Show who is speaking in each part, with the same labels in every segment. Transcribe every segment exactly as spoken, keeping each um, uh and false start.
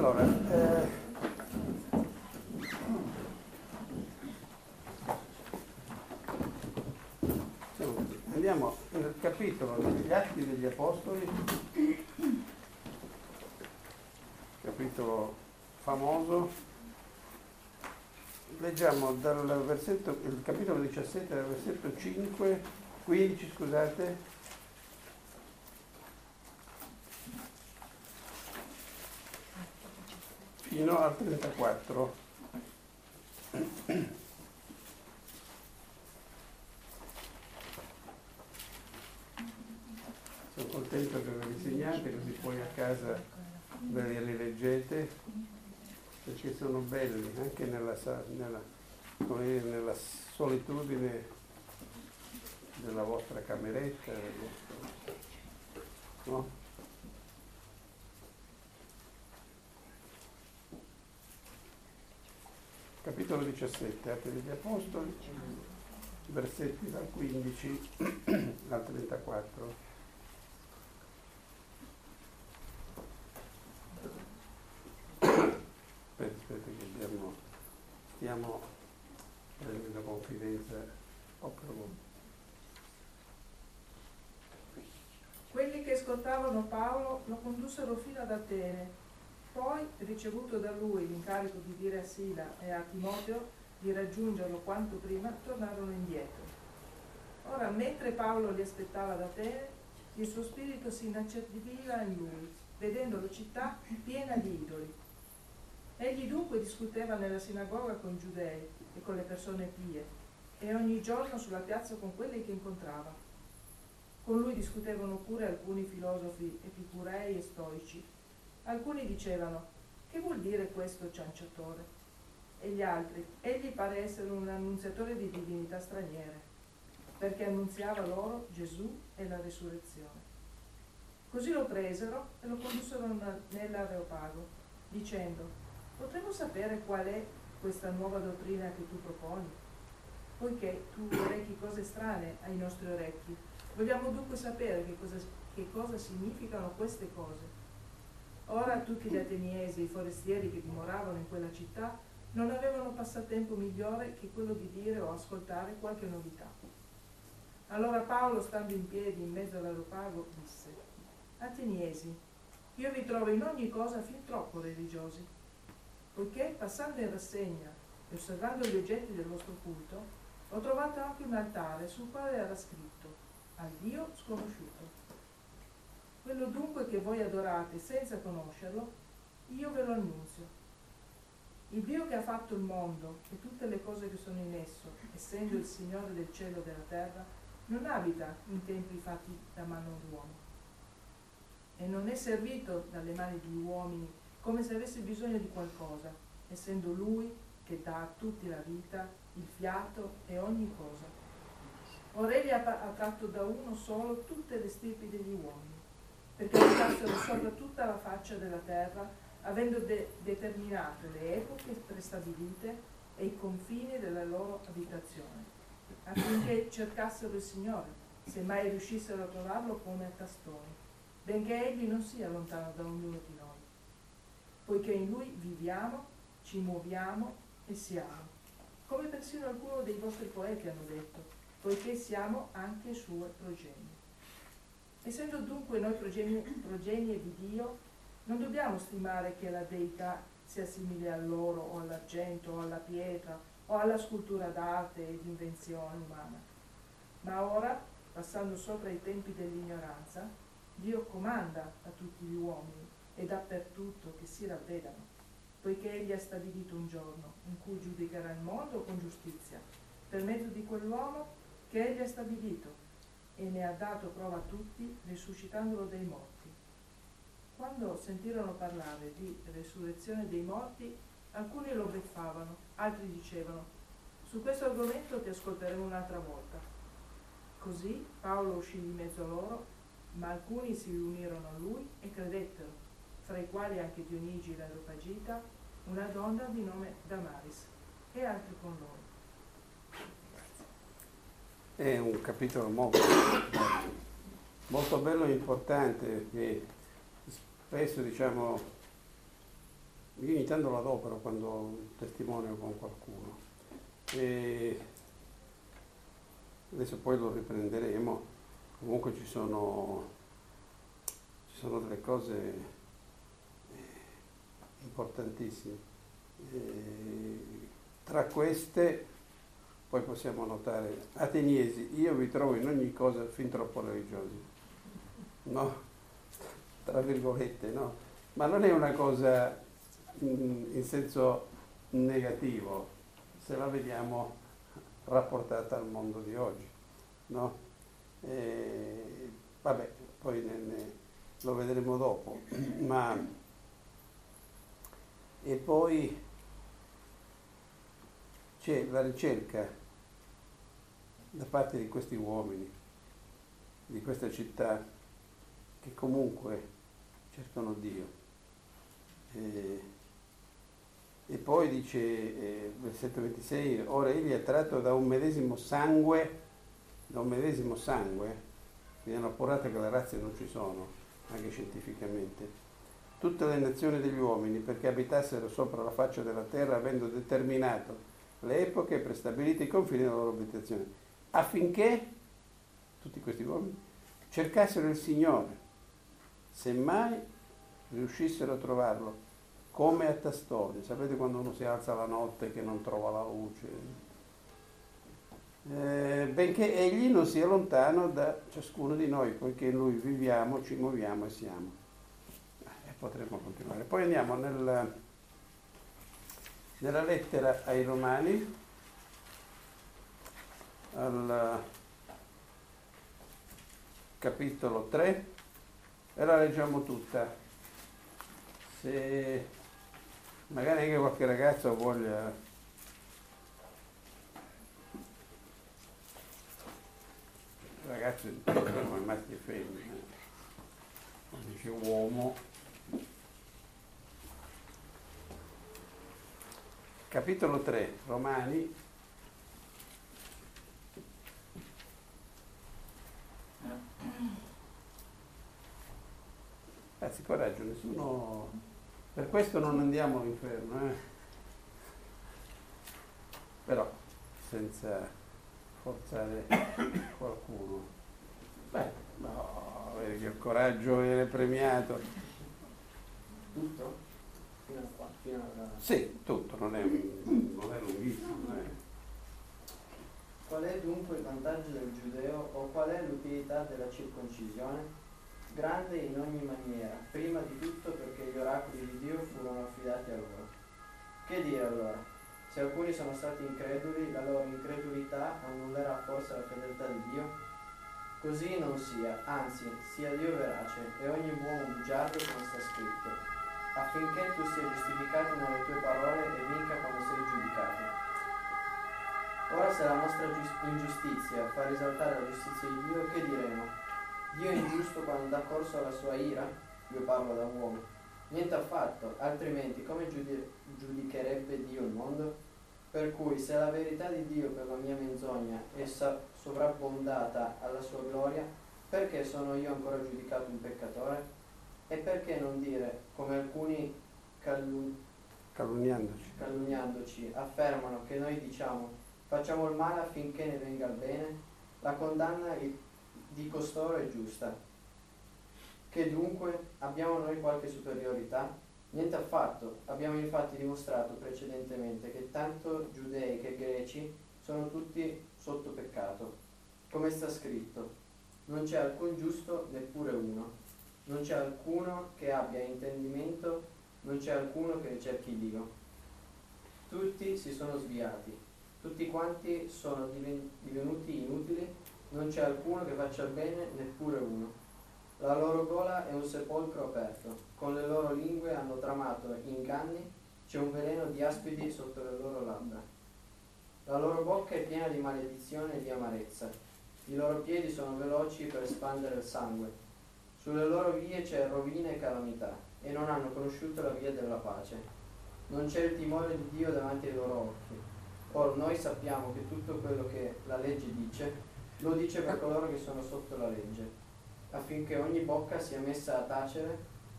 Speaker 1: Allora, eh, andiamo nel capitolo degli Atti degli Apostoli, capitolo famoso. Leggiamo dal versetto, il capitolo diciassette, dal versetto cinque, quindici, scusate, fino al trentaquattro. Sono contento che ve li segnate, così poi a casa ve li rileggete, perché sono belli anche nella, nella, come dire, nella solitudine della vostra cameretta, del vostro, no? Capitolo diciassette, Atti degli Apostoli, versetti dal quindici al trentaquattro. Aspetta, aspetta che abbiamo, stiamo prendendo confidenza. Oh,
Speaker 2: Quelli che scortavano Paolo lo condussero fino ad Atene. Poi, ricevuto da lui l'incarico di dire a Sila e a Timoteo di raggiungerlo quanto prima, tornarono indietro. Ora, mentre Paolo li aspettava ad Atene, il suo spirito si inacerbiva in lui, vedendo la città piena di idoli. Egli dunque discuteva nella sinagoga con i giudei e con le persone pie, e ogni giorno sulla piazza con quelli che incontrava. Con lui discutevano pure alcuni filosofi epicurei e stoici. Alcuni dicevano: che vuol dire questo cianciatore? E gli altri: egli pare essere un annunziatore di divinità straniere, perché annunziava loro Gesù e la risurrezione. Così lo presero e lo condussero nell'Areopago, dicendo: potremmo sapere qual è questa nuova dottrina che tu proponi? Poiché tu rechi cose strane ai nostri orecchi, vogliamo dunque sapere che cosa, che cosa significano queste cose. Ora tutti gli ateniesi e i forestieri che dimoravano in quella città non avevano passatempo migliore che quello di dire o ascoltare qualche novità. Allora Paolo, stando in piedi in mezzo all'Areopago, disse: Ateniesi, io vi trovo in ogni cosa fin troppo religiosi, poiché passando in rassegna e osservando gli oggetti del vostro culto, ho trovato anche un altare sul quale era scritto: al Dio sconosciuto. Quello dunque che voi adorate senza conoscerlo, io ve lo annunzio. Il Dio che ha fatto il mondo e tutte le cose che sono in esso, essendo il Signore del cielo e della terra, non abita in templi fatti da mano d'uomo. E non è servito dalle mani di uomini come se avesse bisogno di qualcosa, essendo Lui che dà a tutti la vita, il fiato e ogni cosa. Ora egli ha tratto da uno solo tutte le stirpi degli uomini, perché abitassero sopra tutta la faccia della terra, avendo de- determinato le epoche prestabilite e i confini della loro abitazione, affinché cercassero il Signore, se mai riuscissero a trovarlo come a tastoni, benché egli non sia lontano da ognuno di noi, poiché in lui viviamo, ci muoviamo e siamo, come persino alcuni dei vostri poeti hanno detto, poiché siamo anche sue progenie. Essendo dunque noi progenie, progenie di Dio, non dobbiamo stimare che la deità sia simile all'oro o all'argento o alla pietra o alla scultura d'arte ed invenzione umana. Ma ora, passando sopra i tempi dell'ignoranza, Dio comanda a tutti gli uomini e dappertutto che si ravvedano, poiché egli ha stabilito un giorno in cui giudicherà il mondo con giustizia, per mezzo di quell'uomo che egli ha stabilito, e ne ha dato prova a tutti, risuscitandolo dai morti. Quando sentirono parlare di resurrezione dei morti, alcuni lo beffavano, altri dicevano: su questo argomento ti ascolteremo un'altra volta. Così Paolo uscì di mezzo a loro, ma alcuni si riunirono a lui e credettero, fra i quali anche Dionigi l'Areopagita, una donna di nome Damaris, e altri con loro.
Speaker 1: È un capitolo molto, molto bello e importante, perché spesso, diciamo, io ogni tanto la adopero quando testimonio con qualcuno. E adesso poi lo riprenderemo, comunque ci sono, ci sono delle cose importantissime. E tra queste poi possiamo notare, ateniesi, io vi trovo in ogni cosa fin troppo religiosi, no? Tra virgolette, no? Ma non è una cosa in, in senso negativo, se la vediamo rapportata al mondo di oggi, no? E, vabbè, poi ne, ne, lo vedremo dopo, ma e poi c'è la ricerca da parte di questi uomini, di questa città, che comunque cercano Dio. E, e poi dice, eh, versetto ventisei, ora egli è tratto da un medesimo sangue, da un medesimo sangue, quindi è una porrata che le razze non ci sono, anche scientificamente, tutte le nazioni degli uomini, perché abitassero sopra la faccia della terra, avendo determinato le epoche e prestabiliti i confini della loro abitazione, affinché tutti questi uomini cercassero il Signore, semmai riuscissero a trovarlo, come a tastoni. Sapete quando uno si alza la notte che non trova la luce? Eh, benché egli non sia lontano da ciascuno di noi, poiché in lui viviamo, ci muoviamo e siamo. E potremo continuare. Poi andiamo nel, nella lettera ai Romani, al capitolo tre, e la leggiamo tutta. Se magari anche qualche ragazzo voglia ragazzi come maschi e femmine, dice uomo, capitolo tre, Romani. Anzi, coraggio, nessuno, per questo non andiamo all'inferno, eh? Però senza forzare qualcuno. Beh, no, vedi che il coraggio viene premiato.
Speaker 3: Tutto? Fino a qua, fino alla...
Speaker 1: Sì, tutto, non è, non è lunghissimo. Eh.
Speaker 3: Qual è dunque il vantaggio del giudeo o qual è l'utilità della circoncisione? Grande in ogni maniera, prima di tutto perché gli oracoli di Dio furono affidati a loro. Che dire allora? Se alcuni sono stati increduli, la loro incredulità annullerà forse la fedeltà di Dio? Così non sia, anzi, sia Dio verace e ogni buon bugiardo come sta scritto, affinché tu sia giustificato nelle tue parole e vinca quando sei giudicato. Ora se la nostra ingiustizia fa risaltare la giustizia di Dio, che diremo? Dio è ingiusto quando dà corso alla sua ira? Io parlo da uomo. Niente affatto, altrimenti come giudi- giudicherebbe Dio il mondo? Per cui se la verità di Dio per la mia menzogna è sa- sovrabbondata alla sua gloria, perché sono io ancora giudicato un peccatore? E perché non dire, come alcuni calun-
Speaker 1: Calunniandoci.
Speaker 3: calunniandoci affermano che noi diciamo facciamo il male affinché ne venga il bene? La condanna di costoro è giusta. Che dunque abbiamo noi qualche superiorità? Niente affatto. Abbiamo infatti dimostrato precedentemente che tanto giudei che greci sono tutti sotto peccato. Come sta scritto, non c'è alcun giusto, neppure uno. Non c'è alcuno che abbia intendimento, non c'è alcuno che ricerchi Dio. Tutti si sono sviati, tutti quanti sono divenuti inutili, non c'è alcuno che faccia il bene, neppure uno. La loro gola è un sepolcro aperto, con le loro lingue hanno tramato inganni, c'è un veleno di aspidi sotto le loro labbra. La loro bocca è piena di maledizione e di amarezza, i loro piedi sono veloci per espandere il sangue. Sulle loro vie c'è rovina e calamità, e non hanno conosciuto la via della pace. Non c'è il timore di Dio davanti ai loro occhi. Or noi sappiamo che tutto quello che la legge dice, lo dice per coloro che sono sotto la legge, affinché ogni bocca sia messa a tacere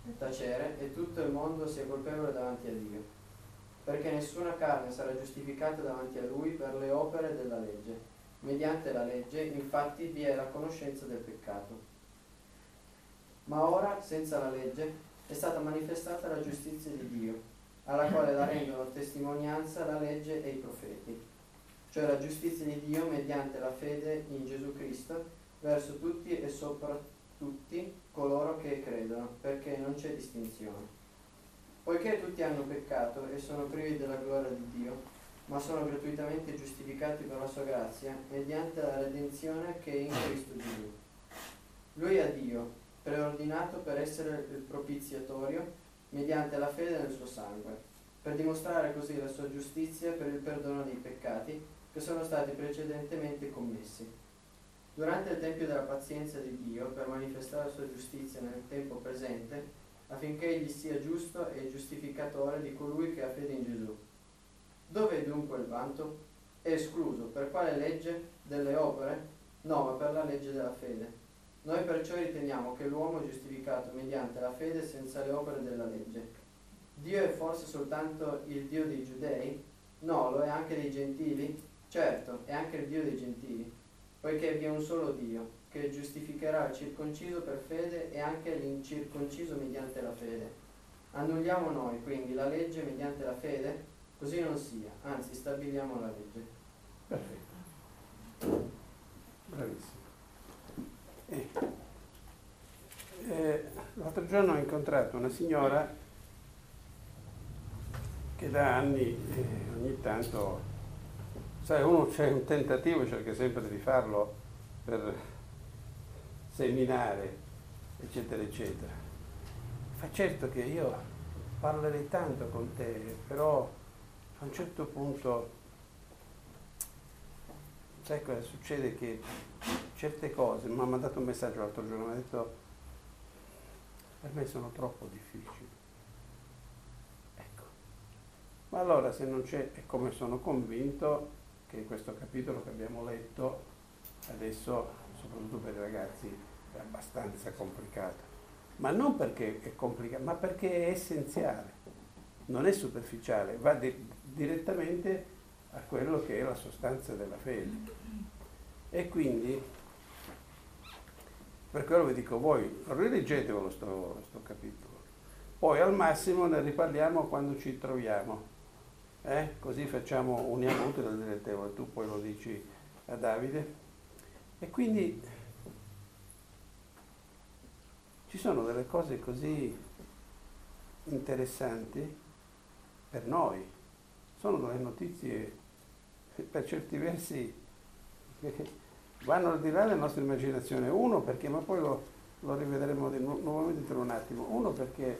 Speaker 3: tacere e tutto il mondo sia colpevole davanti a Dio, perché nessuna carne sarà giustificata davanti a Lui per le opere della legge. Mediante la legge, infatti, vi è la conoscenza del peccato. Ma ora, senza la legge, è stata manifestata la giustizia di Dio, alla quale la rendono testimonianza la legge e i profeti, cioè la giustizia di Dio mediante la fede in Gesù Cristo verso tutti e sopra tutti coloro che credono, perché non c'è distinzione. Poiché tutti hanno peccato e sono privi della gloria di Dio, ma sono gratuitamente giustificati per la sua grazia mediante la redenzione che è in Cristo Gesù. Lui ha Dio preordinato per essere il propiziatorio mediante la fede nel suo sangue, per dimostrare così la sua giustizia per il perdono dei peccati che sono stati precedentemente commessi. Durante il tempio della pazienza di Dio, per manifestare la sua giustizia nel tempo presente, affinché egli sia giusto e giustificatore di colui che ha fede in Gesù. Dove è dunque il vanto? È escluso. Per quale legge? Delle opere? No, ma per la legge della fede. Noi perciò riteniamo che l'uomo è giustificato mediante la fede senza le opere della legge. Dio è forse soltanto il Dio dei Giudei? No, lo è anche dei Gentili? Certo, è anche il Dio dei Gentili, poiché vi è un solo Dio, che giustificherà il circonciso per fede e anche l'incirconciso mediante la fede. Annulliamo noi, quindi, la legge mediante la fede? Così non sia, anzi stabiliamo la legge.
Speaker 1: Perfetto. Bravissimo. Eh, eh, l'altro giorno ho incontrato una signora che da anni eh, ogni tanto, sai, uno c'è un tentativo, cerca sempre di farlo per seminare, eccetera, eccetera. Fa certo che io parlerei tanto con te, però a un certo punto, sai cosa succede? Che certe cose, mi ha mandato un messaggio l'altro giorno, mi ha detto, per me sono troppo difficili. Ecco. Ma allora se non c'è, e come sono convinto che questo capitolo che abbiamo letto adesso, soprattutto per i ragazzi, è abbastanza complicato. Ma non perché è complicato, ma perché è essenziale. Non è superficiale, va di, direttamente a quello che è la sostanza della fede. E quindi, per quello vi dico, voi rileggetevelo sto, sto capitolo, poi al massimo ne riparliamo quando ci troviamo, eh? Così facciamo, uniamo utile al dilettevole, tu poi lo dici a Davide. E quindi ci sono delle cose così interessanti per noi, sono delle notizie per certi versi che vanno al di là della nostra immaginazione. Uno perché, ma poi lo, lo rivedremo di nu- nuovamente tra un attimo, uno perché,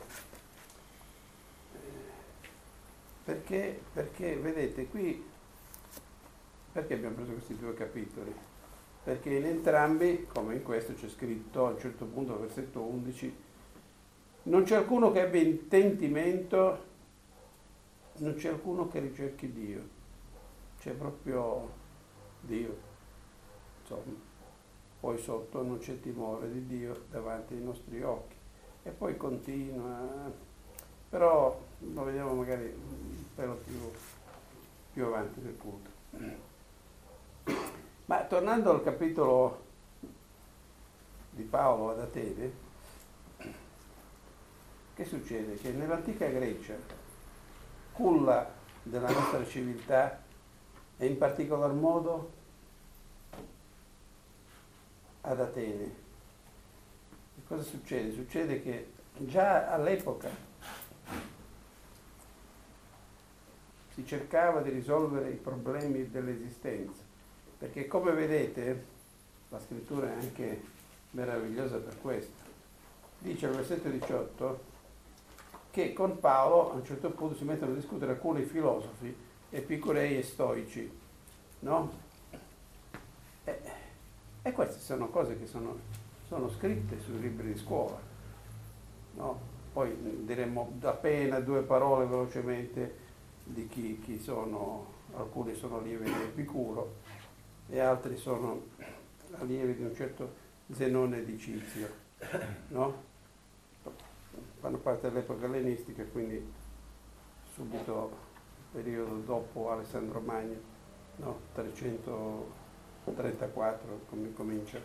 Speaker 1: perché, perché vedete qui, perché abbiamo preso questi due capitoli? Perché in entrambi, come in questo c'è scritto a un certo punto, al versetto undici, non c'è alcuno che abbia intendimento, non c'è alcuno che ricerchi Dio, c'è proprio Dio, insomma. Poi sotto non c'è timore di Dio davanti ai nostri occhi. E poi continua, però lo vediamo magari un pelo più, più avanti del culto. Ma tornando al capitolo di Paolo ad Atene, che succede? Che nell'antica Grecia, culla della nostra civiltà, e in particolar modo ad Atene, che cosa succede? Succede che già all'epoca si cercava di risolvere i problemi dell'esistenza, perché come vedete, la scrittura è anche meravigliosa per questo, dice al versetto diciotto che con Paolo a un certo punto si mettono a discutere alcuni filosofi, epicurei e stoici, no? E, e queste sono cose che sono, sono scritte sui libri di scuola, no? Poi diremmo appena due parole velocemente di chi, chi sono, alcuni sono allievi di Epicuro e altri sono allievi di un certo Zenone di Cizio, no? fanno parte dell'epoca ellenistica, quindi subito periodo dopo Alessandro Magno, no? trecentotrentaquattro com- comincia.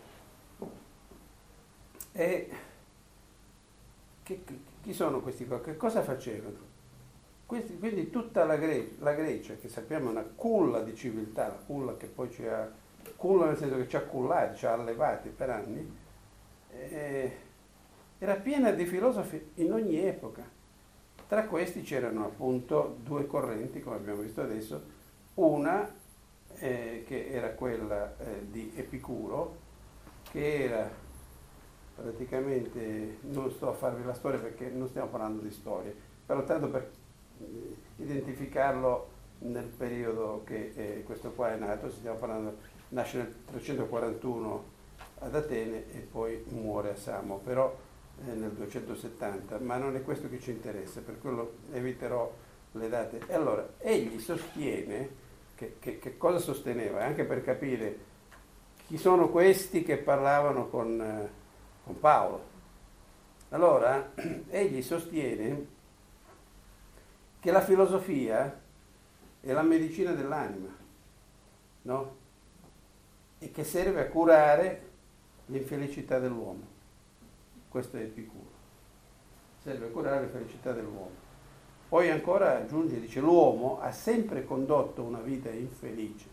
Speaker 1: E che, chi sono questi qua? Che cosa facevano? Questi, quindi tutta la, Gre- la Grecia, che sappiamo è una culla di civiltà, la culla che poi ci ha, culla nel senso che ci ha cullati, ci ha allevati per anni, eh, era piena di filosofi in ogni epoca. Tra questi c'erano appunto due correnti, come abbiamo visto adesso, una eh, che era quella eh, di Epicuro, che era praticamente, non sto a farvi la storia perché non stiamo parlando di storia, però tanto per identificarlo nel periodo che eh, questo qua è nato, stiamo parlando, nasce nel trecentoquarantuno ad Atene e poi muore a Samo, però eh, nel duecentosettanta, ma non è questo che ci interessa, per quello eviterò le date. E allora, egli sostiene, che, che, che cosa sosteneva, anche per capire chi sono questi che parlavano con, eh, con Paolo. Allora, egli sostiene che la filosofia è la medicina dell'anima, no? E che serve a curare l'infelicità dell'uomo. Questo è Epicuro. Serve a curare l'infelicità dell'uomo. Poi ancora aggiunge, dice, l'uomo ha sempre condotto una vita infelice,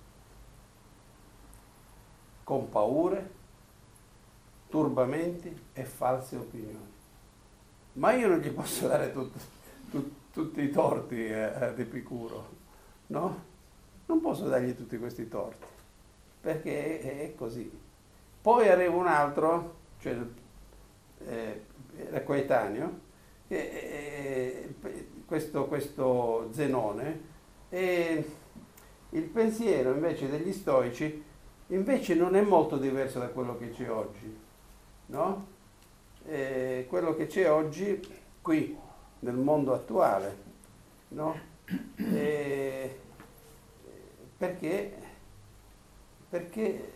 Speaker 1: con paure, turbamenti e false opinioni. Ma io non gli posso dare tutto, tutto tutti i torti ad Epicuro, no? Non posso dargli tutti questi torti, perché è, è così. Poi arriva un altro, cioè eh, era coetaneo, eh, eh, questo, questo Zenone, e il pensiero invece degli stoici invece non è molto diverso da quello che c'è oggi, no? Eh, quello che c'è oggi qui nel mondo attuale, no? E perché? Perché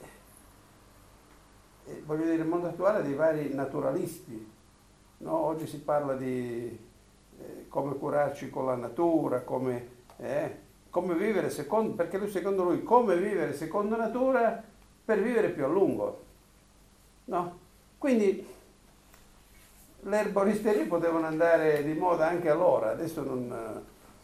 Speaker 1: eh, voglio dire, il mondo attuale dei vari naturalisti, no? Oggi si parla di eh, come curarci con la natura, come, eh, come vivere secondo, perché lui, secondo lui, come vivere secondo natura per vivere più a lungo, no? Quindi le erboristerie potevano andare di moda anche allora, adesso non...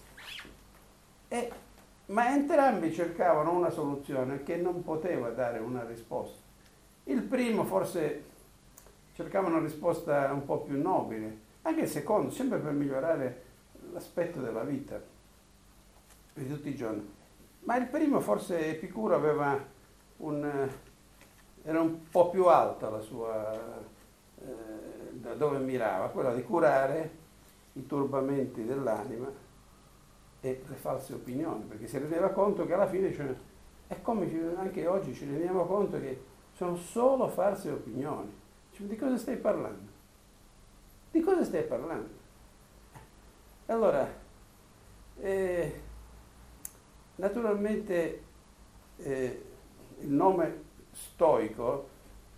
Speaker 1: Eh, ma entrambi cercavano una soluzione che non poteva dare una risposta. Il primo forse cercava una risposta un po' più nobile, anche il secondo, sempre per migliorare l'aspetto della vita di tutti i giorni. Ma il primo forse Epicuro aveva un... era un po' più alta la sua... da dove mirava, quella di curare i turbamenti dell'anima e le false opinioni, perché si rendeva conto che alla fine, cioè, è come anche oggi ci rendiamo conto che sono solo false opinioni. Cioè, di cosa stai parlando? Di cosa stai parlando? Allora, eh, naturalmente eh, il nome stoico,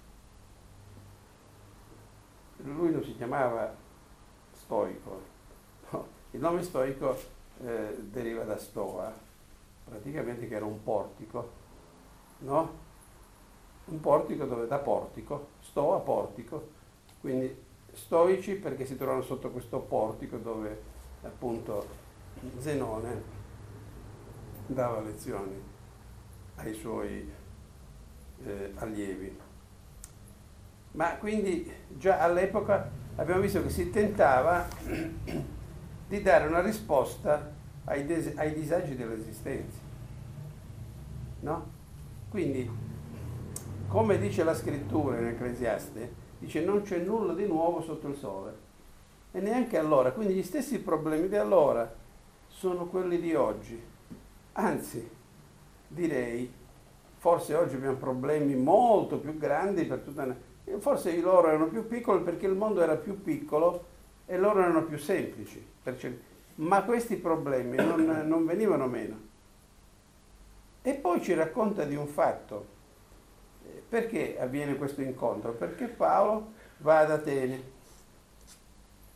Speaker 1: lui non si chiamava stoico, no, il nome stoico eh, deriva da stoa, praticamente che era un portico, no? Un portico dove da portico, stoa portico, quindi stoici perché si trovano sotto questo portico dove appunto Zenone dava lezioni ai suoi eh, allievi. Ma quindi già all'epoca abbiamo visto che si tentava di dare una risposta ai, des- ai disagi dell'esistenza, no? Quindi, come dice la scrittura in Ecclesiaste, dice non c'è nulla di nuovo sotto il sole, e neanche allora, quindi gli stessi problemi di allora sono quelli di oggi, anzi direi forse oggi abbiamo problemi molto più grandi per tutta una... Forse i loro erano più piccoli perché il mondo era più piccolo e loro erano più semplici, ma questi problemi non, non venivano meno. E poi ci racconta di un fatto. Perché avviene questo incontro? Perché Paolo va ad Atene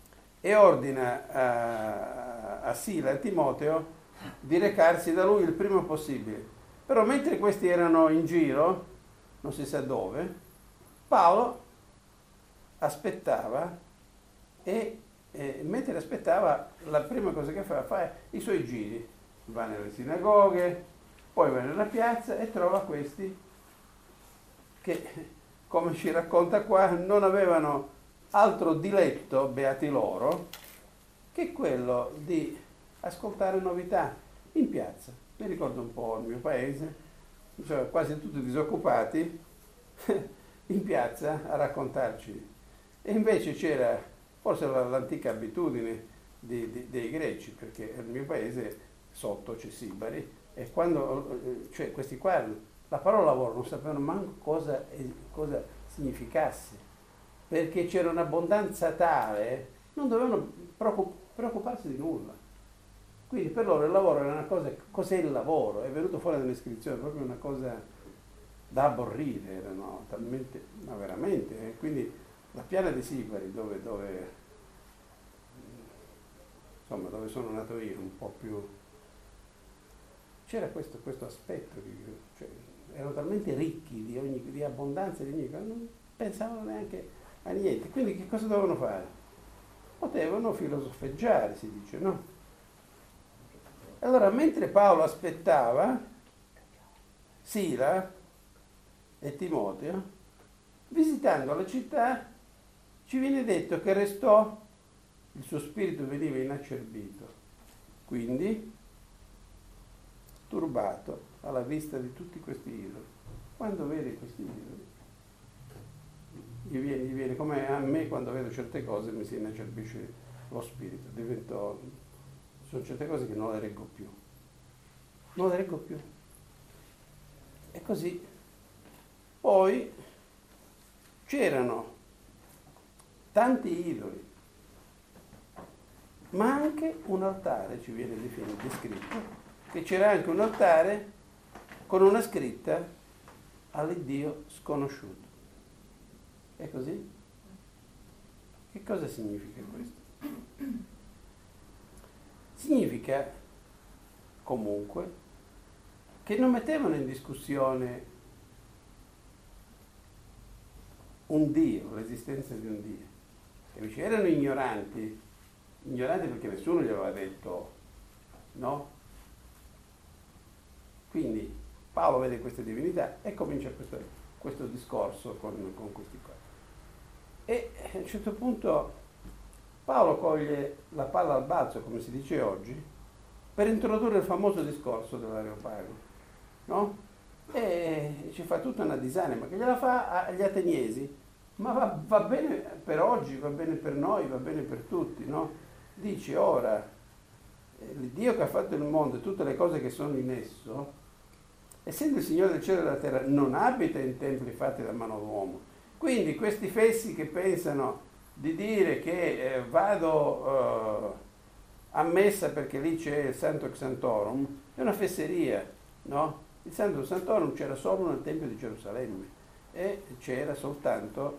Speaker 1: e ordina a, a Sila e a Timoteo di recarsi da lui il prima possibile. Però mentre questi erano in giro, non si sa dove, Paolo aspettava e, e mentre aspettava la prima cosa che fa, fa i suoi giri, va nelle sinagoghe, poi va nella piazza e trova questi che, come ci racconta qua, non avevano altro diletto, beati loro, che quello di ascoltare novità in piazza. Mi ricordo un po' il mio paese, cioè quasi tutti disoccupati in piazza a raccontarci. E invece c'era forse l'antica abitudine di, di, dei greci, perché nel mio paese sotto c'è Sibari, e quando, cioè questi qua, la parola lavoro non sapevano manco cosa, cosa significasse, perché c'era un'abbondanza tale, non dovevano preoccuparsi di nulla. Quindi per loro il lavoro era una cosa, cos'è il lavoro? È venuto fuori dall'iscrizione, proprio una cosa da aborrire, erano talmente, ma veramente, eh? Quindi la piana di Sibari, dove, dove, insomma, dove sono nato io, un po' più, c'era questo, questo aspetto, di, cioè, erano talmente ricchi di, ogni, di abbondanza di ogni cosa, non pensavano neanche a niente. Quindi che cosa dovevano fare? Potevano filosofeggiare, si dice, no? Allora, mentre Paolo aspettava, Sila e Timoteo, visitando la città, ci viene detto che restò, il suo spirito veniva inacerbito, quindi turbato alla vista di tutti questi idoli. Quando vedi questi idoli, gli viene, gli viene come a me quando vedo certe cose mi si inacerbisce lo spirito, divento... Sono certe cose che non le reggo più. Non le reggo più. E così. Poi c'erano tanti idoli, ma anche un altare, ci viene descritto, che c'era anche un altare con una scritta all'Iddio sconosciuto. È così? Che cosa significa questo? Significa comunque che non mettevano in discussione un Dio, l'esistenza di un Dio. Invece erano ignoranti, ignoranti perché nessuno gli aveva detto no. Quindi Paolo vede queste divinità e comincia questo, questo discorso con, con questi qua. E a un certo punto Paolo coglie la palla al balzo, come si dice oggi, per introdurre il famoso discorso dell'Areopago, no? E ci fa tutta una disanima che gliela fa agli ateniesi, ma va, va bene per oggi, va bene per noi, va bene per tutti, no? Dice ora, il Dio che ha fatto il mondo e tutte le cose che sono in esso, essendo il Signore del cielo e della terra, non abita in templi fatti da mano d'uomo. Quindi questi fessi che pensano di dire che eh, vado eh, a messa perché lì c'è il Santo Xantorum, è una fesseria, no? Il Santo Xantorum c'era solo nel Tempio di Gerusalemme e c'era soltanto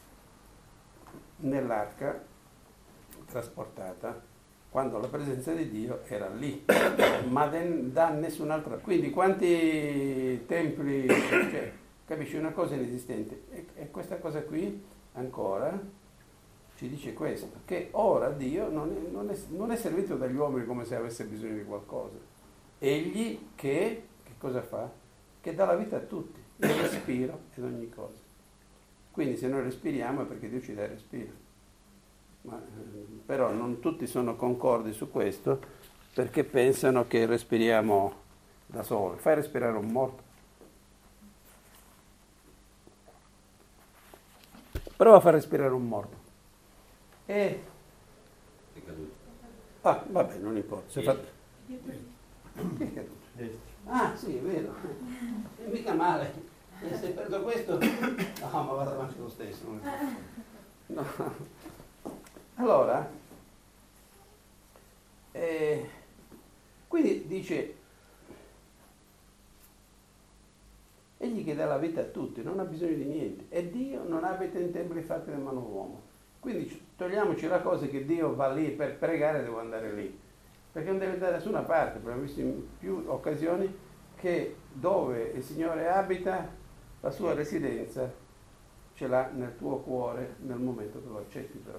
Speaker 1: nell'arca trasportata quando la presenza di Dio era lì, ma da nessun'altra. Quindi quanti templi, cioè, capisci, una cosa inesistente. E, e questa cosa qui ancora ci dice questo, che ora Dio non è, non, è, non è servito dagli uomini come se avesse bisogno di qualcosa. Egli che, che cosa fa? Che dà la vita a tutti, il respiro ed ogni cosa. Quindi se noi respiriamo è perché Dio ci dà il respiro. Ma, però non tutti sono concordi su questo, perché pensano che respiriamo da soli. Fai respirare un morto. Prova a far respirare un morto. E...
Speaker 4: È caduto.
Speaker 1: Ah, vabbè, non importa. Si è fatto...
Speaker 2: Chi
Speaker 1: è caduto? Ah, sì, è vero. E mica male. E se perdo questo... No, ma vado avanti lo stesso. No. Allora, eh, quindi dice, egli che dà la vita a tutti, non ha bisogno di niente, e Dio non abita in templi fatti da mano d'uomo. Quindi togliamoci la cosa che Dio va lì per pregare, devo andare lì, perché non deve andare da nessuna parte. Abbiamo visto in più occasioni che dove il Signore abita, la sua residenza ce l'ha nel tuo cuore nel momento che lo accetti, però,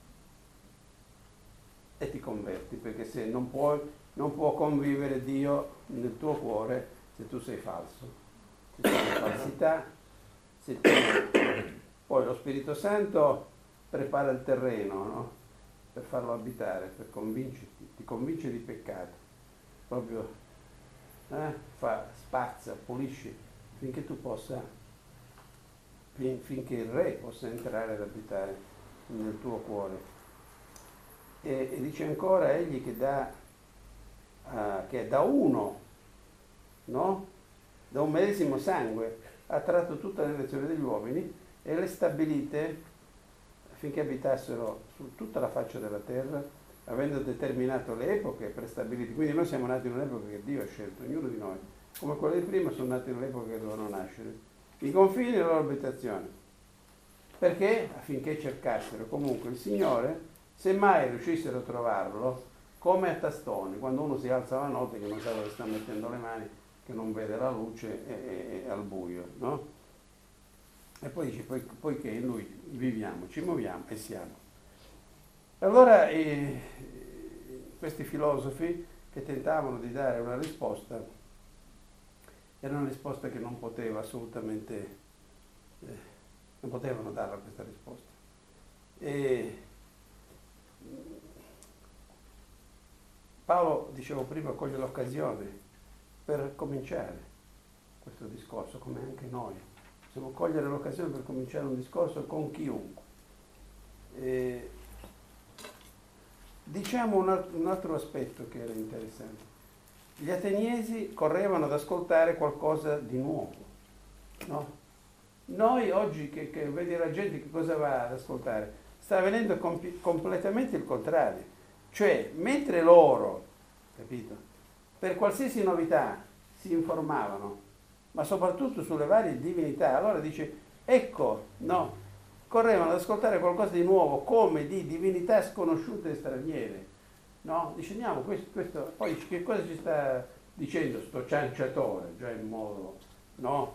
Speaker 1: e ti converti, perché se non puoi, non può convivere Dio nel tuo cuore se tu sei falso, se tu hai falsità, se tu... Poi lo Spirito Santo prepara il terreno, no? Per farlo abitare, per convincerti, ti convince di peccato, proprio eh? Fa, spazza, pulisce, finché tu possa, fin, finché il Re possa entrare ad abitare nel tuo cuore. E, e dice ancora egli che da, uh, che da uno, no? Da un medesimo sangue ha tratto tutta l'elezione degli uomini e le stabilite affinché abitassero su tutta la faccia della terra, avendo determinato le epoche prestabilite. Quindi noi siamo nati in un'epoca che Dio ha scelto, ognuno di noi, come quelli di prima sono nati nell'epoca che dovevano nascere, i confini della loro abitazione, perché affinché cercassero comunque il Signore, se mai riuscissero a trovarlo, come a tastoni, quando uno si alza la notte che non sa dove sta mettendo le mani, che non vede la luce, e, e, e al buio, no? E poi dice, poi, poiché in lui viviamo, ci muoviamo e siamo. Allora eh, questi filosofi che tentavano di dare una risposta, era una risposta che non poteva assolutamente, eh, non potevano darla questa risposta. E Paolo, dicevo prima, coglie l'occasione per cominciare questo discorso, come anche noi. Possiamo cogliere l'occasione per cominciare un discorso con chiunque. E diciamo un altro, un altro aspetto che era interessante. Gli ateniesi correvano ad ascoltare qualcosa di nuovo, no? Noi oggi che, che vedi la gente che cosa va ad ascoltare? Sta avvenendo compi- completamente il contrario. Cioè, mentre loro, capito, per qualsiasi novità si informavano, ma soprattutto sulle varie divinità, allora dice, ecco, no, correvano ad ascoltare qualcosa di nuovo, come di divinità sconosciute e straniere, no? Dice, andiamo, questo, questo, poi che cosa ci sta dicendo sto cianciatore, già in modo, no?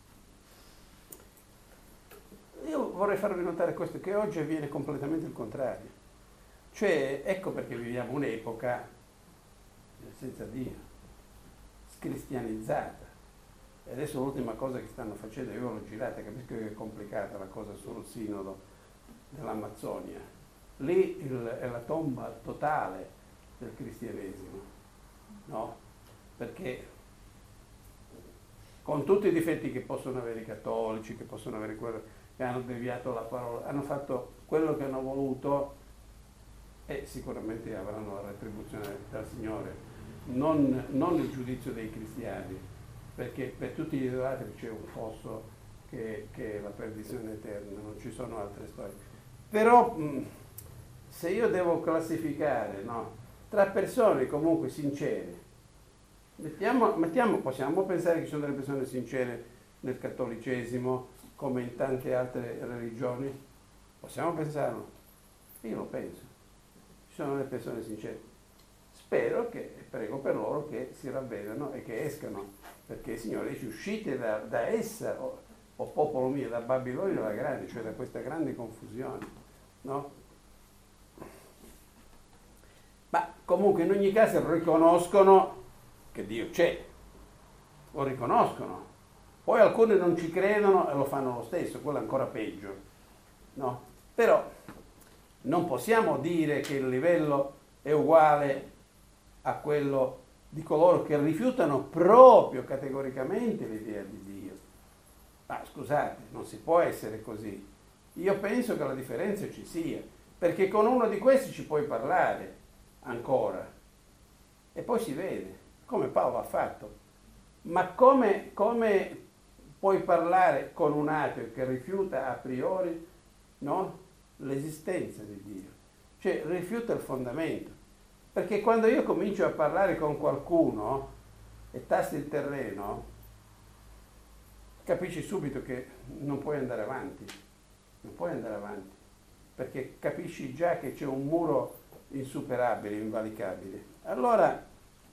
Speaker 1: Io vorrei farvi notare questo, che oggi avviene completamente il contrario. Cioè, ecco perché viviamo un'epoca senza Dio, scristianizzata. E adesso l'ultima cosa che stanno facendo, io l'ho girata, capisco che è complicata la cosa sul sinodo dell'Amazzonia. Lì il, è la tomba totale del cristianesimo, no? Perché con tutti i difetti che possono avere i cattolici, che possono avere quello che hanno deviato la parola, hanno fatto quello che hanno voluto e sicuramente avranno la retribuzione dal Signore, non, non il giudizio dei cristiani, perché per tutti gli idolatri c'è un fosso che, che è la perdizione eterna, non ci sono altre storie. Però mh, se io devo classificare, no, tra persone comunque sincere, mettiamo, mettiamo, possiamo pensare che ci sono delle persone sincere nel cattolicesimo come in tante altre religioni? Possiamo pensarlo? Io lo penso. Ci sono delle persone sincere. Spero che, prego per loro che si ravvedano e che escano, perché il Signore dice uscite da, da essa, o, o popolo mio, da Babilonia la grande, cioè da questa grande confusione, no? Ma comunque in ogni caso riconoscono che Dio c'è, lo riconoscono, poi alcuni non ci credono e lo fanno lo stesso, quello è ancora peggio, no? Però non possiamo dire che il livello è uguale a quello di coloro che rifiutano proprio categoricamente l'idea di Dio. Ma scusate, non si può essere così. Io penso che la differenza ci sia, perché con uno di questi ci puoi parlare ancora e poi si vede, come Paolo ha fatto. Ma come, come puoi parlare con un ateo che rifiuta a priori, no, l'esistenza di Dio? Cioè rifiuta il fondamento. Perché quando io comincio a parlare con qualcuno e tasti il terreno, capisci subito che non puoi andare avanti, non puoi andare avanti. perché capisci già che c'è un muro insuperabile, invalicabile. Allora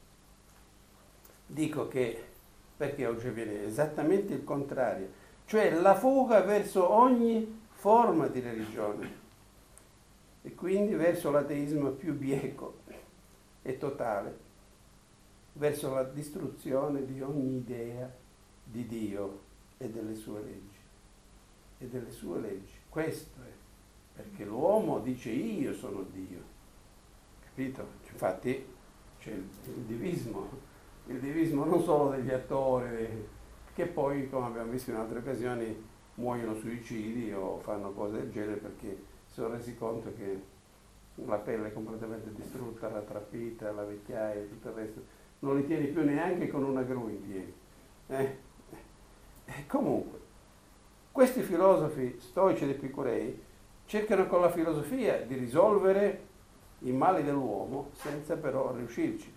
Speaker 1: dico che, perché oggi avviene esattamente il contrario, cioè la fuga verso ogni forma di religione e quindi verso l'ateismo più bieco e totale, verso la distruzione di ogni idea di Dio e delle sue leggi. E delle sue leggi. Questo è, perché l'uomo dice io sono Dio, capito? Infatti c'è il, il divismo, il divismo non solo degli attori che poi, come abbiamo visto in altre occasioni, muoiono suicidi o fanno cose del genere perché si sono resi conto che la pelle è completamente distrutta, la trapita, la vecchiaia e tutto il resto, non li tieni più neanche con una gru in piedi. Eh? E comunque, questi filosofi stoici ed epicurei cercano con la filosofia di risolvere i mali dell'uomo senza però riuscirci.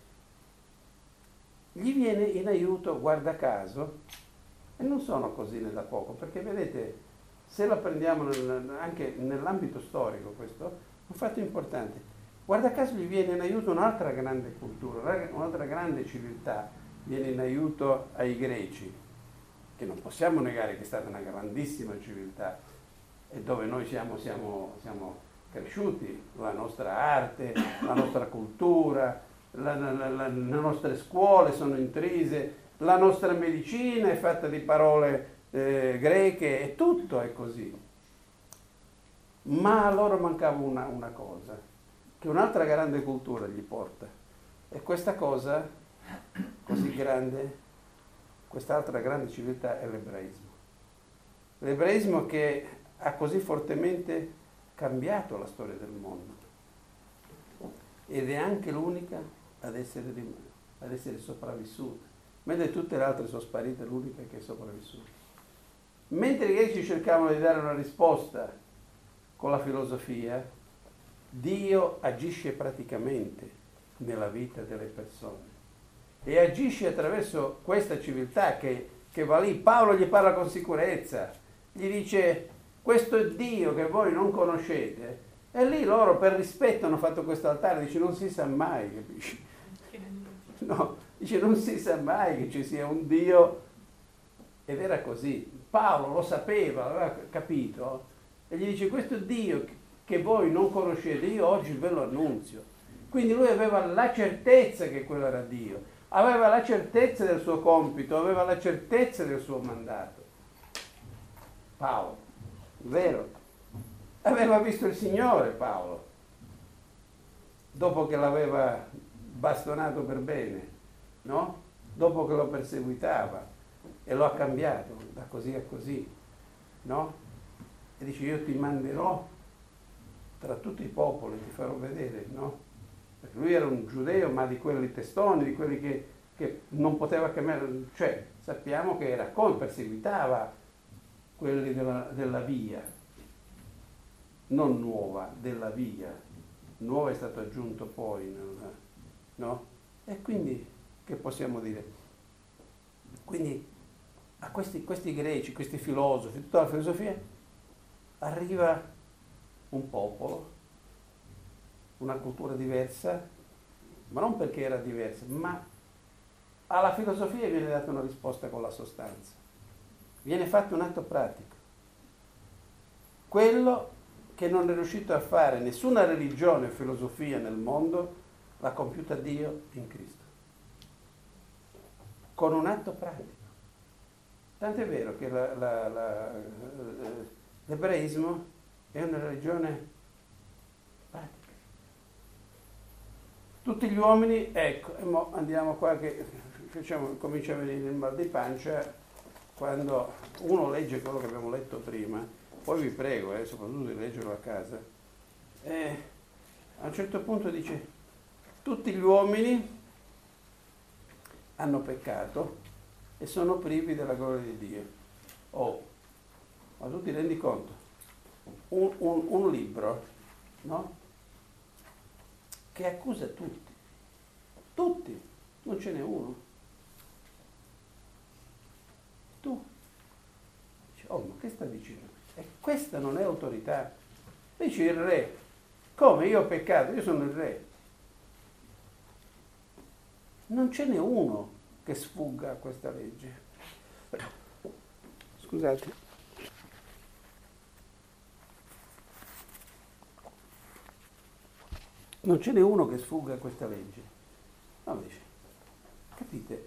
Speaker 1: Gli viene in aiuto, guarda caso, e non sono cosine da poco, perché vedete, se lo prendiamo nel, anche nell'ambito storico questo, è un fatto importante. Guarda caso gli viene in aiuto un'altra grande cultura, un'altra grande civiltà, viene in aiuto ai greci, che non possiamo negare che è stata una grandissima civiltà e dove noi siamo, siamo, siamo cresciuti, la nostra arte, la nostra cultura, la, la, la, le nostre scuole sono intrise, la nostra medicina è fatta di parole eh, greche e tutto è così. Ma a loro mancava una, una cosa, che un'altra grande cultura gli porta. E questa cosa così grande, quest'altra grande civiltà è l'ebraismo. L'ebraismo che ha così fortemente cambiato la storia del mondo ed è anche l'unica ad essere, ad essere sopravvissuta. Mentre tutte le altre sono sparite, l'unica che è sopravvissuta. Mentre i greci cercavano di dare una risposta con la filosofia, Dio agisce praticamente nella vita delle persone e agisce attraverso questa civiltà che, che va lì. Paolo gli parla con sicurezza, gli dice questo è Dio che voi non conoscete, e lì loro per rispetto hanno fatto questo altare, dice non si sa mai, capisci? No, dice non si sa mai che ci sia un Dio, ed era così. Paolo lo sapeva, aveva capito, e gli dice questo Dio che voi non conoscete, io oggi ve lo annunzio. Quindi lui aveva la certezza che quello era Dio, aveva la certezza del suo compito, aveva la certezza del suo mandato. Paolo, vero? Aveva visto il Signore Paolo, dopo che l'aveva bastonato per bene, no? Dopo che lo perseguitava e lo ha cambiato da così a così, no? E dice io ti manderò tra tutti i popoli, ti farò vedere, no? Perché lui era un giudeo, ma di quelli testoni, di quelli che, che non poteva cambiare, cioè sappiamo che era come perseguitava quelli della, della via, non nuova, della via. Nuova è stato aggiunto poi, nel, no? E quindi che possiamo dire? Quindi a questi, questi greci, questi filosofi, tutta la filosofia, arriva un popolo, una cultura diversa, ma non perché era diversa, ma alla filosofia viene data una risposta con la sostanza. Viene fatto un atto pratico. Quello che non è riuscito a fare nessuna religione o filosofia nel mondo, l'ha compiuta Dio in Cristo. Con un atto pratico. Tant'è vero che la, la, la, l'ebraismo è una religione pratica. Tutti gli uomini, ecco, e mo andiamo qua che facciamo, comincia a venire il mal di pancia quando uno legge quello che abbiamo letto prima, poi vi prego, eh, soprattutto di leggerlo a casa, e a un certo punto dice tutti gli uomini hanno peccato e sono privi della gloria di Dio. Oh, ma tu ti rendi conto? Un, un, un libro, no? Che accusa tutti, tutti, non ce n'è uno. Tu, dici, oh, ma che sta dicendo? E questa non è autorità, Dice il re, come io ho peccato, io sono il re. Non ce n'è uno che sfugga a questa legge. Scusate. Non ce n'è uno che sfugga a questa legge. No, dice, capite?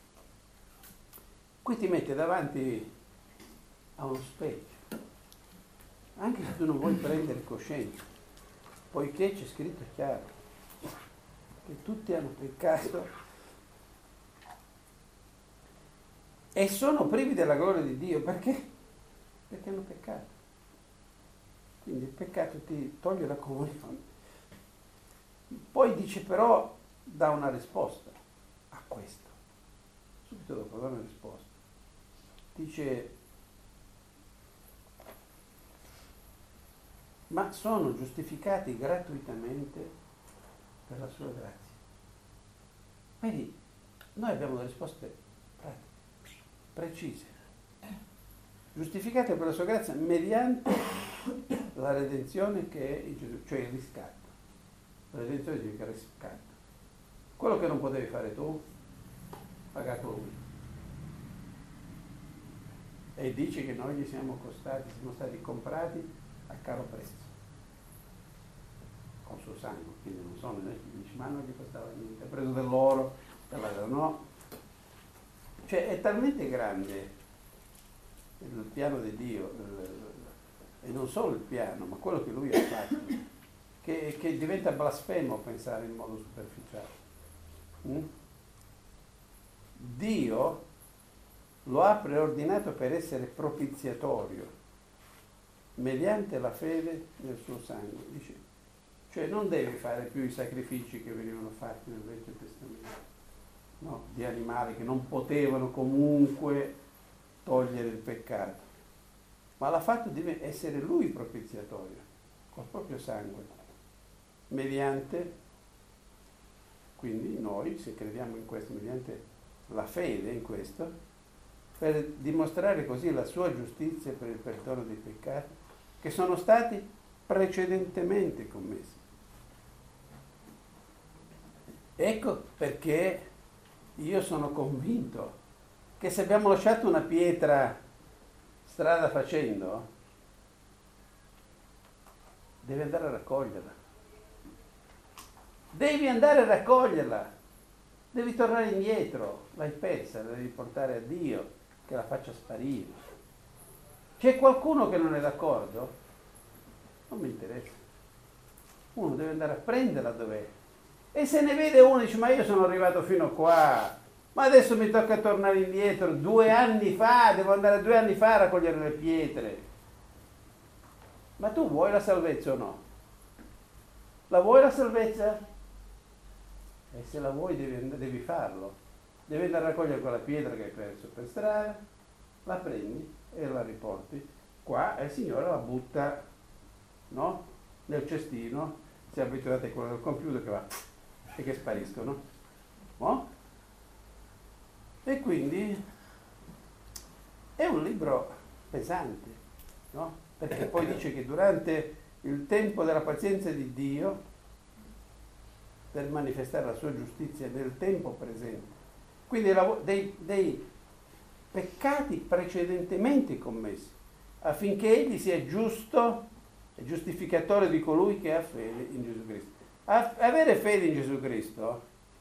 Speaker 1: Qui ti mette davanti a uno specchio. Anche se tu non vuoi prendere coscienza, poiché c'è scritto chiaro che tutti hanno peccato e sono privi della gloria di Dio. Perché? Perché hanno peccato. Quindi il peccato ti toglie la comunione. Poi dice però, dà una risposta a questo. Subito dopo dà una risposta. Dice, ma sono giustificati gratuitamente per la sua grazia. Quindi noi abbiamo delle risposte pratiche, precise. Giustificate per la sua grazia mediante la redenzione che è in Gesù, cioè il riscatto. La redenzione significa riscatto. Quello che non potevi fare tu, pagato lui. E dice che noi gli siamo costati, siamo stati comprati a caro prezzo, con il suo sangue, quindi non sono, dice, ma non gli costava niente, ha preso dell'oro, no? Cioè è talmente grande il piano di Dio, e non solo il piano, ma quello che lui ha fatto, che, che diventa blasfemo pensare in modo superficiale. Mm? Dio lo ha preordinato per essere propiziatorio mediante la fede nel suo sangue. Dice, cioè non devi fare più i sacrifici che venivano fatti nel Vecchio Testamento, no? Di animali che non potevano comunque togliere il peccato, ma l'ha fatto di essere lui propiziatorio col proprio sangue, mediante, quindi noi, se crediamo in questo, mediante la fede in questo, per dimostrare così la sua giustizia per il perdono dei peccati che sono stati precedentemente commessi. Ecco perché io sono convinto che se abbiamo lasciato una pietra strada facendo, devi andare a raccoglierla. Devi andare a raccoglierla. Devi tornare indietro, l'hai persa, la devi portare a Dio, che la faccia sparire. C'è qualcuno che non è d'accordo? Non mi interessa. Uno deve andare a prenderla dov'è. E se ne vede uno e dice, ma io sono arrivato fino qua, ma adesso mi tocca tornare indietro, due anni fa, devo andare due anni fa a raccogliere le pietre. Ma tu vuoi la salvezza o no? La vuoi la salvezza? E se la vuoi devi, devi farlo. Devi andare a raccogliere quella pietra che hai perso per strada, la prendi e la riporti qua e il Signore la butta, no? Nel cestino. Se abituate a quello del computer che va e che spariscono, no? E quindi è un libro pesante, no? Perché poi dice che durante il tempo della pazienza di Dio, per manifestare la sua giustizia nel tempo presente, quindi dei, dei peccati precedentemente commessi, affinché egli sia giusto e giustificatore di colui che ha fede in Gesù Cristo. A, avere fede in Gesù Cristo,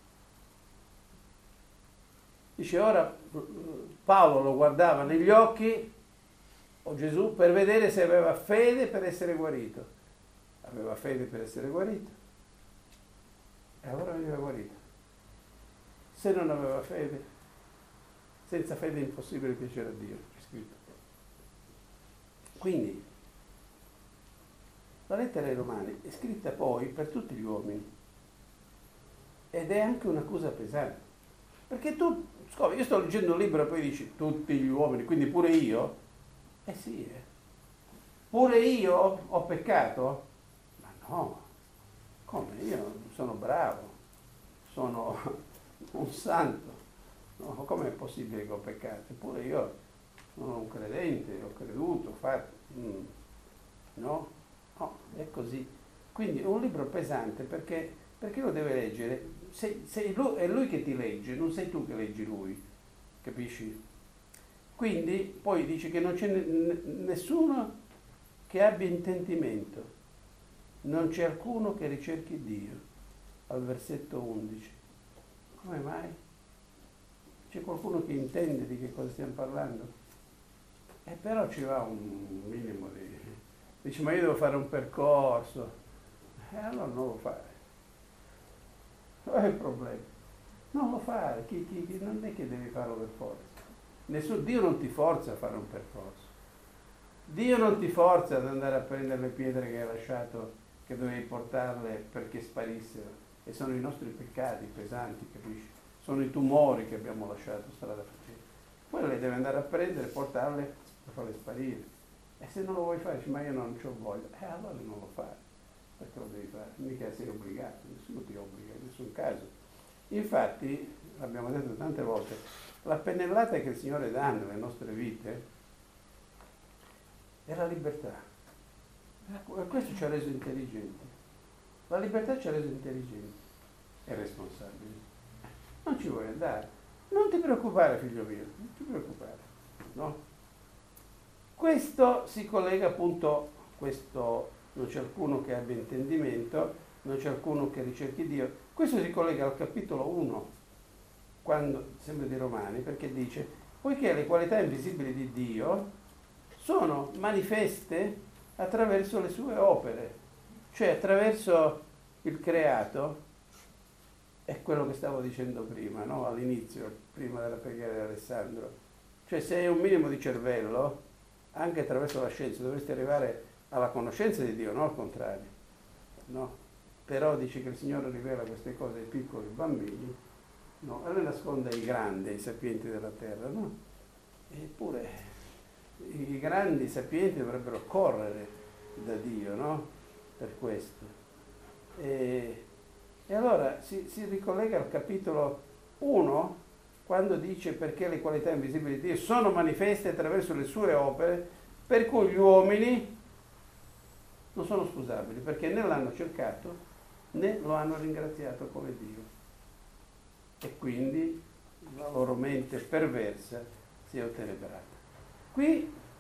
Speaker 1: dice ora, Paolo lo guardava negli occhi, o Gesù, per vedere se aveva fede per essere guarito. Aveva fede per essere guarito. E allora veniva guarito. Se non aveva fede, senza fede è impossibile piacere a Dio, c'è scritto. Quindi, la lettera ai Romani è scritta poi per tutti gli uomini ed è anche un'accusa pesante. Perché tu, scopri, io sto leggendo un libro e poi dici tutti gli uomini, quindi pure io? Eh sì, eh. Pure io ho, ho peccato? Ma no, come? Io sono bravo, sono un santo, no? Com'è possibile che ho peccato? Eppure io sono un credente, ho creduto, ho fatto, mm, no? No, è così. Quindi è un libro pesante perché, perché lo deve leggere. Sei, sei lui, è lui che ti legge, non sei tu che leggi lui, capisci? Quindi poi dice che non c'è n- nessuno che abbia intendimento, non c'è alcuno che ricerchi Dio, al versetto undici. Come mai? C'è qualcuno che intende di che cosa stiamo parlando? E però ci va un minimo di... Dice, ma io devo fare un percorso. E allora non lo fare. Qual è il problema? Non lo fare, chi, chi, chi, non è che devi farlo per forza. Nessun, Dio non ti forza a fare un percorso. Dio non ti forza ad andare a prendere le pietre che hai lasciato, che dovevi portarle perché sparissero. E sono i nostri peccati pesanti, capisci? Sono i tumori che abbiamo lasciato strada facendo. Poi le devi andare a prendere e portarle per farle sparire. E se non lo vuoi fare, dici, ma io non c'ho voglia. E allora non lo fare. Perché lo devi fare? Mica sei obbligato, nessuno ti obbliga, in nessun caso. Infatti, l'abbiamo detto tante volte, la pennellata che il Signore dà nelle nostre vite è la libertà. E questo ci ha reso intelligenti. La libertà ci ha reso intelligenti e responsabili. Non ci vuoi andare. Non ti preoccupare, figlio mio, non ti preoccupare. No? Questo si collega appunto, questo non c'è alcuno che abbia intendimento, non c'è alcuno che ricerchi Dio. Questo si collega al capitolo uno, quando, sempre di Romani, perché dice, poiché le qualità invisibili di Dio sono manifeste attraverso le sue opere, cioè attraverso il creato, è quello che stavo dicendo prima, no? All'inizio, prima della preghiera di Alessandro. Cioè se hai un minimo di cervello, anche attraverso la scienza, dovresti arrivare alla conoscenza di Dio, non al contrario. No? Però dice che il Signore rivela queste cose ai piccoli bambini, no? E le nasconde ai grandi, ai sapienti della terra, no? Eppure i grandi sapienti dovrebbero correre da Dio, no? Per questo. E, e allora si, si ricollega al capitolo uno, quando dice perché le qualità invisibili di Dio sono manifeste attraverso le sue opere, per cui gli uomini non sono scusabili, perché né l'hanno cercato né lo hanno ringraziato come Dio. E quindi la loro mente perversa si è ottenebrata. Qui,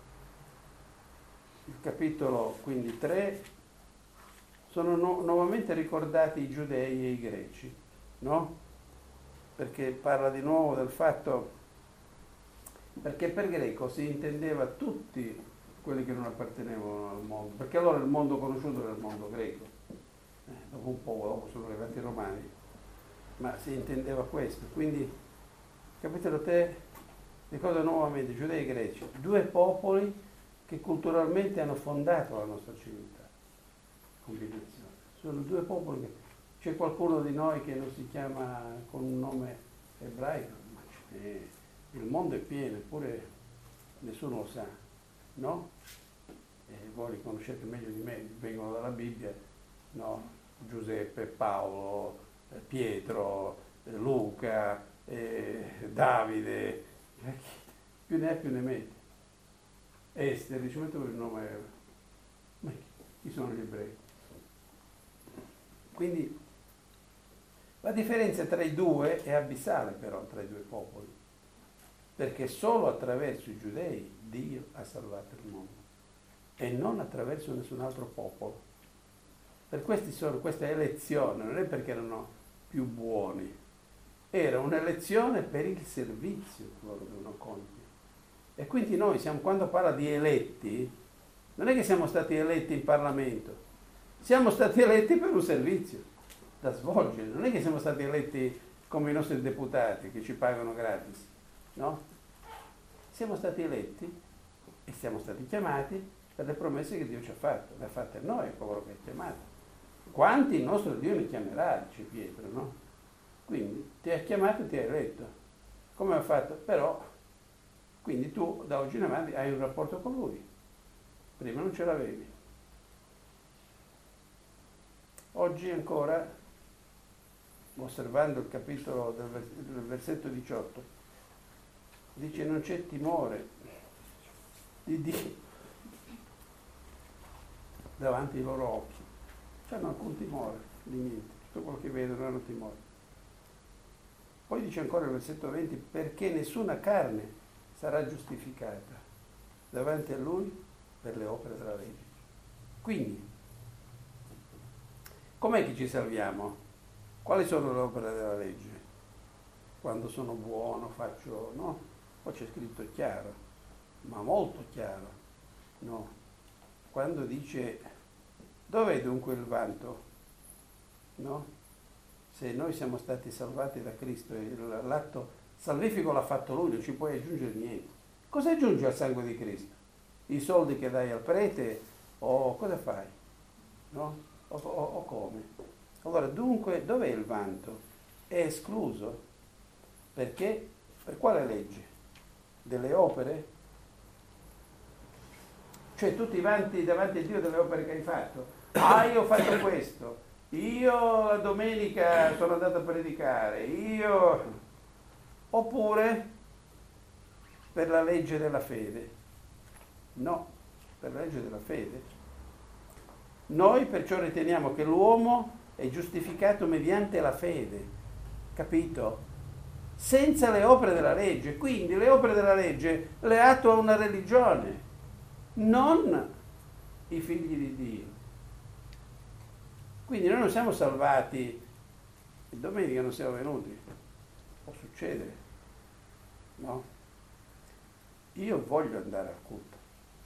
Speaker 1: il capitolo quindi tre, sono nu- nuovamente ricordati i giudei e i greci, no? Perché parla di nuovo del fatto, perché per greco si intendeva tutti quelli che non appartenevano al mondo, perché allora il mondo conosciuto era il mondo greco, eh, dopo un po' dopo sono arrivati i romani, ma si intendeva questo. Quindi capitolo tre ricorda nuovamente giudei e greci, due popoli che culturalmente hanno fondato la nostra civiltà, combinazione. Sono due popoli che... C'è qualcuno di noi che non si chiama con un nome ebraico, ma c'è... il mondo è pieno, eppure nessuno lo sa, no? E voi li conoscete meglio di me, vengono dalla Bibbia, no? Giuseppe, Paolo, Pietro, Luca, eh, Davide, più ne è più ne mette. Ester, dice, metto il nome, ma chi sono gli ebrei? Quindi la differenza tra i due è abissale però, tra i due popoli, perché solo attraverso i giudei Dio ha salvato il mondo e non attraverso nessun altro popolo. Per questi sono, questa elezione non è perché erano più buoni, era un'elezione per il servizio che loro dovevano compiere. E quindi noi siamo, quando parla di eletti, non è che siamo stati eletti in Parlamento, siamo stati eletti per un servizio da svolgere, non è che siamo stati eletti come i nostri deputati che ci pagano gratis, no? Siamo stati eletti e siamo stati chiamati per le promesse che Dio ci ha fatto, le ha fatte a noi, è coloro che ha chiamato. Quanti il nostro Dio ne chiamerà, dice Pietro, no? Quindi ti ha chiamato e ti ha eletto. Come ha fatto? Però, quindi tu da oggi in avanti hai un rapporto con Lui. Prima non ce l'avevi. Oggi ancora, osservando il capitolo del, vers- del versetto diciotto, dice non c'è timore di Dio davanti ai loro occhi. Cioè non alcun timore di niente, tutto quello che vedono hanno timore. Poi dice ancora il versetto venti, perché nessuna carne sarà giustificata davanti a lui per le opere della legge. Quindi, com'è che ci salviamo? Quali sono le opere della legge? Quando sono buono faccio, no? Poi c'è scritto chiaro, ma molto chiaro, no? Quando dice, dov'è dunque il vanto? No? Se noi siamo stati salvati da Cristo e l'atto salvifico l'ha fatto Lui, non ci puoi aggiungere niente. Cosa aggiungi al sangue di Cristo? I soldi che dai al prete o cosa fai? No? O, o, o come? Allora, dunque, dov'è il vanto? È escluso. Perché? Per quale legge? Delle opere? Cioè tu ti vanti davanti a Dio delle opere che hai fatto. Ah, io ho fatto questo. Io la domenica sono andato a predicare, io... Oppure per la legge della fede? No, per la legge della fede. Noi perciò riteniamo che l'uomo è giustificato mediante la fede, capito? Senza le opere della legge. Quindi le opere della legge le attua una religione, non i figli di Dio. Quindi noi non siamo salvati, e domenica non siamo venuti, può succedere, no? Io voglio andare al culto,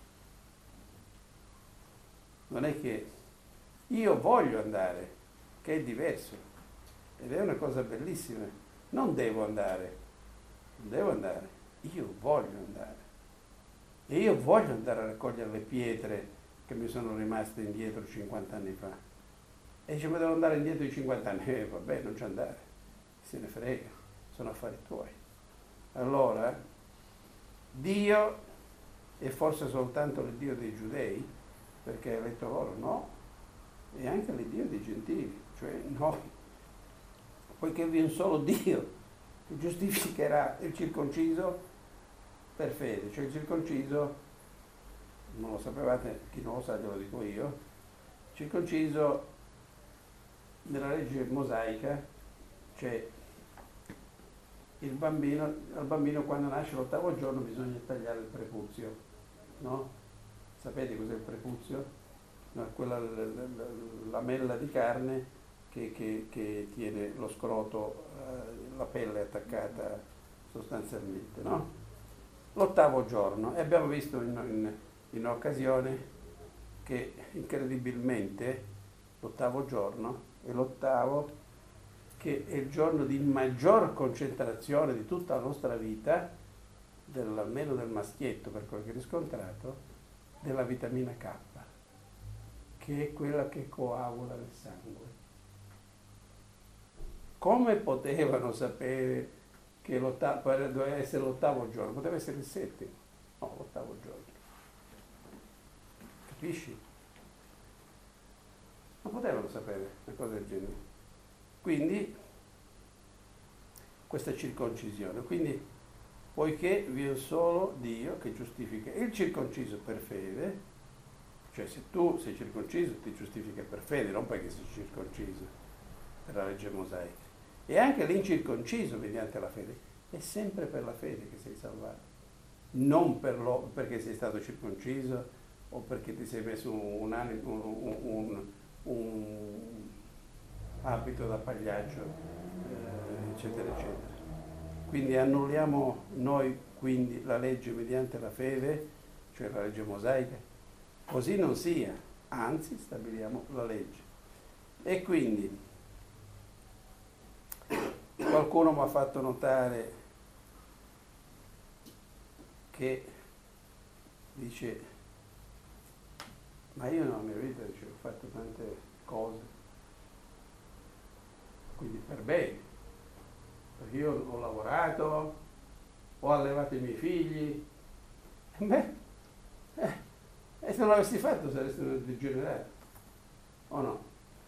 Speaker 1: non è che io voglio andare, che è diverso, ed è una cosa bellissima, non devo andare, non devo andare, io voglio andare, e io voglio andare a raccogliere le pietre che mi sono rimaste indietro cinquanta anni fa. E dice, ma devo andare indietro di cinquanta anni. Eh, vabbè, non c'è andare, se ne frega, sono affari tuoi. Allora, Dio è forse soltanto l'Iddio dei giudei, perché ha eletto loro? No, è anche l'Iddio dei gentili, cioè noi, poiché vi è un solo Dio che giustificherà il circonciso per fede, cioè il circonciso, non lo sapevate, chi non lo sa glielo dico io, il circonciso nella legge mosaica c'è il bambino, al bambino quando nasce l'ottavo giorno bisogna tagliare il prepuzio, no? Sapete cos'è il prepuzio? No, quella la, la, la lamella di carne che, che, che tiene lo scroto, eh, la pelle attaccata sostanzialmente, no? L'ottavo giorno, e abbiamo visto in, in, in occasione che incredibilmente l'ottavo giorno è l'ottavo che è il giorno di maggior concentrazione di tutta la nostra vita, del, almeno del maschietto per quello che ho riscontrato, della vitamina K, che è quella che coagula il sangue. Come potevano sapere che l'ottavo, doveva essere l'ottavo giorno? Poteva essere il settimo, no, l'ottavo giorno. Capisci? Non potevano sapere una cosa del genere. Quindi, questa circoncisione. Quindi, poiché vi è solo Dio che giustifica il circonciso per fede, cioè se tu sei circonciso ti giustifica per fede, non perché sei circonciso, per la legge mosaica. E anche l'incirconciso mediante la fede, è sempre per la fede che sei salvato. Non per lo, perché sei stato circonciso o perché ti sei messo un, un, un, un un abito da pagliaccio, eh, eccetera, eccetera. Quindi annulliamo noi quindi la legge mediante la fede, cioè la legge mosaica, così non sia, anzi stabiliamo la legge. E quindi qualcuno mi ha fatto notare che dice, ma io nella mia vita cioè, ho fatto tante cose, quindi per bene, perché io ho lavorato, ho allevato i miei figli, beh, eh, e se non l'avessi fatto saresti degenerato, o no?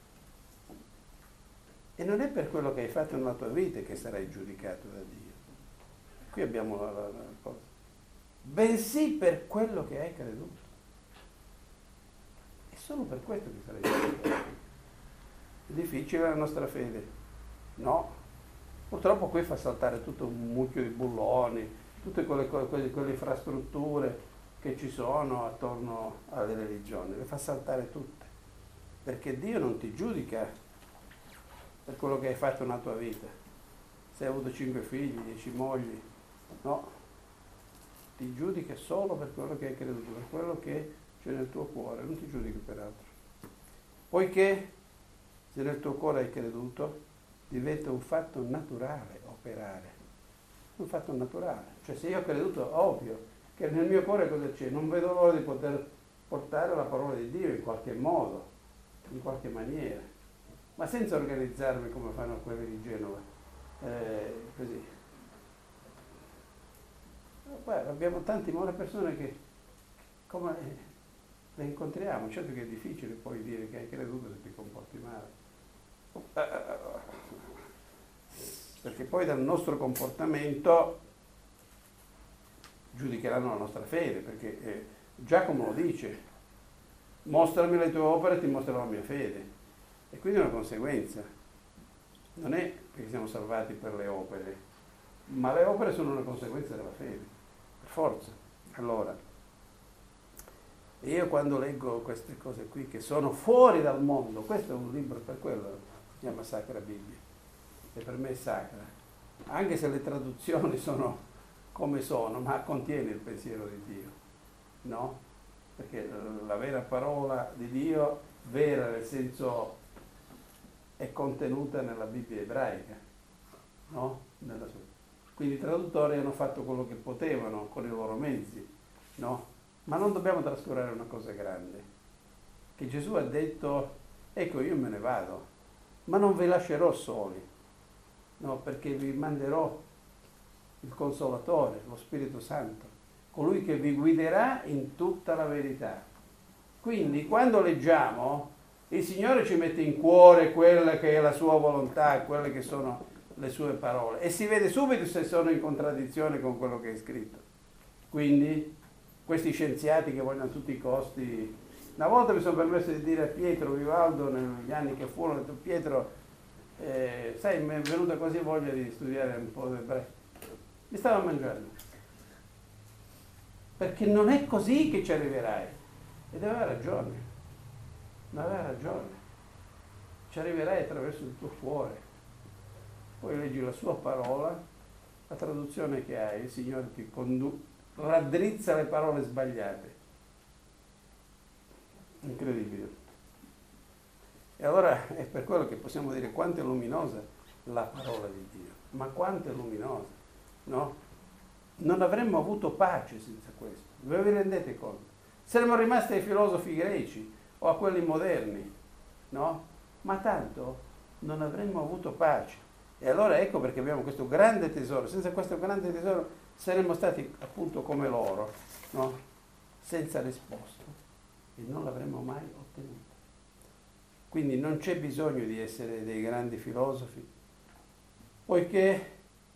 Speaker 1: E non è per quello che hai fatto nella tua vita che sarai giudicato da Dio. Qui abbiamo la, la, la cosa. Bensì per quello che hai creduto. solo per questo che sarei giudicato. È difficile la nostra fede? No. Purtroppo qui fa saltare tutto un mucchio di bulloni, tutte quelle, quelle, quelle infrastrutture che ci sono attorno alle religioni, le fa saltare tutte. Perché Dio non ti giudica per quello che hai fatto nella tua vita. Se hai avuto cinque figli, dieci mogli, no. Ti giudica solo per quello che hai creduto, per quello che c'è nel tuo cuore, non ti giudica per altro. Poiché se nel tuo cuore hai creduto, diventa un fatto naturale operare. Un fatto naturale. Cioè se io ho creduto, ovvio, che nel mio cuore cosa c'è? Non vedo l'ora di poter portare la parola di Dio in qualche modo, in qualche maniera, ma senza organizzarmi come fanno quelli di Genova. Eh, così. Beh, abbiamo tante buone persone che come le incontriamo, certo che è difficile poi dire che hai creduto se ti comporti male. Perché poi dal nostro comportamento giudicheranno la nostra fede, perché eh, Giacomo lo dice, mostrami le tue opere e ti mostrerò la mia fede. E quindi è una conseguenza. Non è perché siamo salvati per le opere, ma le opere sono una conseguenza della fede, per forza. Allora, io quando leggo queste cose qui che sono fuori dal mondo, questo è un libro per quello, si chiama Sacra Bibbia, e per me è sacra, anche se le traduzioni sono come sono, ma contiene il pensiero di Dio, no? Perché la vera parola di Dio, vera nel senso, è contenuta nella Bibbia ebraica, no? Nella sua. Quindi i traduttori hanno fatto quello che potevano con i loro mezzi, no? Ma non dobbiamo trascurare una cosa grande, che Gesù ha detto, ecco io me ne vado, ma non vi lascerò soli, no? Perché vi manderò il Consolatore, lo Spirito Santo, colui che vi guiderà in tutta la verità. Quindi quando leggiamo, il Signore ci mette in cuore quella che è la sua volontà, quelle che sono le sue parole, e si vede subito se sono in contraddizione con quello che è scritto. Quindi questi scienziati che vogliono a tutti i costi, una volta mi sono permesso di dire a Pietro Vivaldo negli anni che furono, ho detto Pietro, eh, sai, mi è venuta quasi voglia di studiare un po' d'ebreo. Mi stava mangiando, perché non è così che ci arriverai, ed aveva ragione, ma aveva ragione, ci arriverai attraverso il tuo cuore, poi leggi la sua parola, la traduzione che hai, il Signore ti conduce, raddrizza le parole sbagliate, incredibile. E allora è per quello che possiamo dire quanto è luminosa la parola di Dio, ma quanto è luminosa. No? Non avremmo avuto pace senza questo, voi vi rendete conto? Saremmo rimasti ai filosofi greci o a quelli moderni, no? Ma tanto non avremmo avuto pace. E allora ecco perché abbiamo questo grande tesoro, senza questo grande tesoro saremmo stati appunto come loro, no? Senza risposta, e non l'avremmo mai ottenuto. Quindi non c'è bisogno di essere dei grandi filosofi, poiché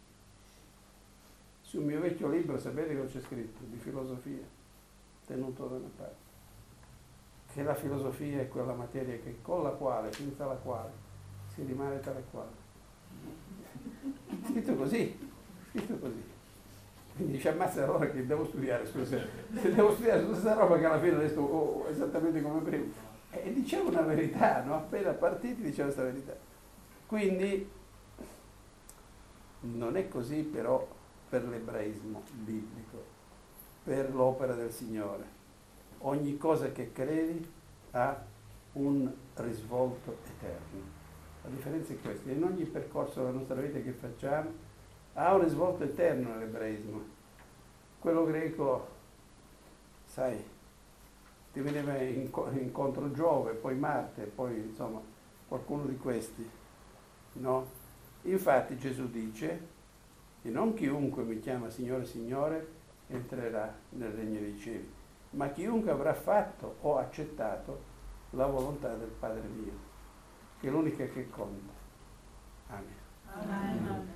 Speaker 1: sul mio vecchio libro, sapete cosa c'è scritto? Di filosofia, tenuto da una parte. Che la filosofia è quella materia che, con la quale, senza la quale, si rimane tale quale. Scritto così, scritto così. Quindi dice, ammazza allora che devo studiare, scusa, se devo studiare su questa roba che alla fine resto oh, esattamente come prima. E diceva una verità, no? Appena partiti diceva questa verità. Quindi, non è così però per l'ebraismo biblico, per l'opera del Signore. Ogni cosa che credi ha un risvolto eterno. La differenza è questa, in ogni percorso della nostra vita che facciamo ha un risvolto eterno nell'ebraismo. Quello greco, sai, ti veniva incontro Giove, poi Marte, poi insomma qualcuno di questi, no? Infatti Gesù dice, e non chiunque mi chiama Signore, Signore, entrerà nel regno dei cieli, ma chiunque avrà fatto o accettato la volontà del Padre mio, che è l'unica che conta. Amen.
Speaker 2: Amen.